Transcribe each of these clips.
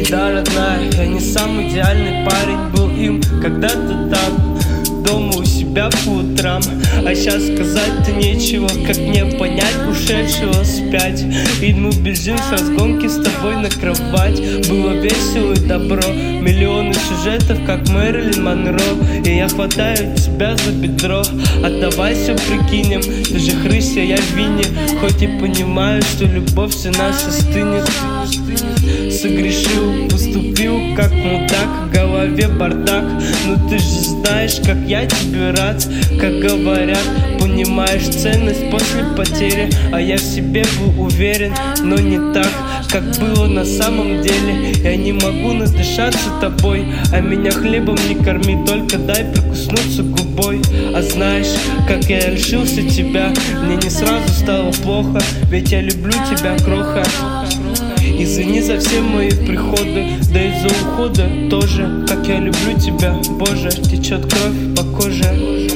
Да, родная, я не самый идеальный парень был им когда-то там, дома у себя по утрам. А сейчас сказать-то нечего, как мне понять ушедшего вспять. И мы бежим с разгонки с тобой на кровать. Было весело и добро, миллионы сюжетов, как Мэрилин Монро. И я хватаю тебя за бедро, отдавай все прикинем. Ты же хрыся, я в вине, хоть и понимаю, что любовь все нас остынет. Согрешил, поступил как мудак, в голове бардак. Но ты же знаешь, как я тебе рад. Как говорят, понимаешь ценность после потери. А я в себе был уверен, но не так, как было на самом деле. Я не могу надышаться тобой, а меня хлебом не корми, только дай прикоснуться губой. А знаешь, как я решился тебя, мне не сразу стало плохо, ведь я люблю тебя, кроха. Извини за все мои приходы, да и за ухода тоже. Как я люблю тебя, Боже, течет кровь по коже.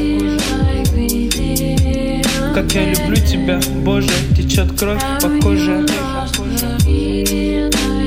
Как я люблю тебя, Боже, течет кровь по коже.